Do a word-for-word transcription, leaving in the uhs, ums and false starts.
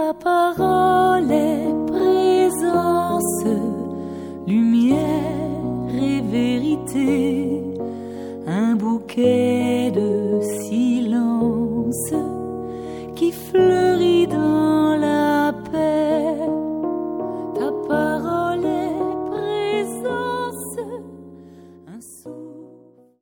Ta parole est présence, lumière et vérité, un bouquet de silence qui fleurit